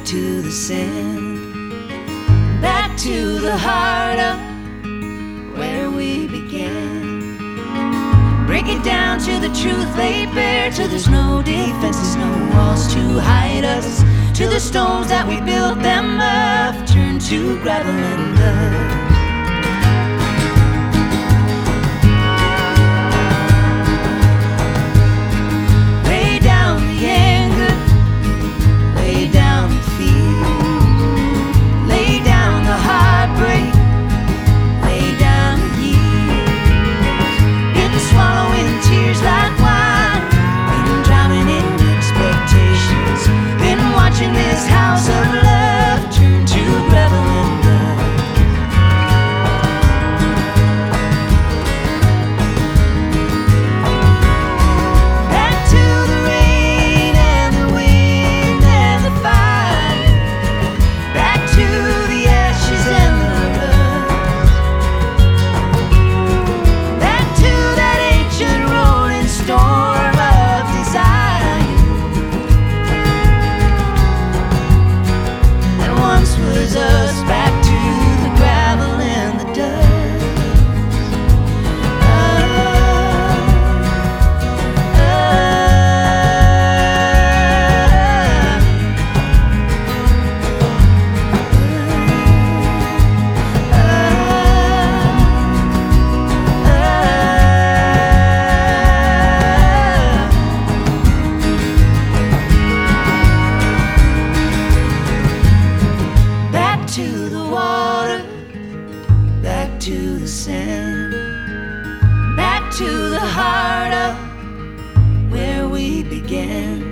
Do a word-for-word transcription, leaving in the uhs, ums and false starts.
back to the sand, back to the heart of where we began. Break it down to the truth laid bare, till there's no defenses, no walls to hide us, to the stones that we built them up turn to gravel and dust. This house of love turn to gravel and dust. Back to the rain and the wind and the fire, back to the ashes and the rust, back to that ancient rolling storm of desire. Was us, back to the gravel and the dust. Ah, ah, ah, to the water, back to the sand, back to the heart of where we began.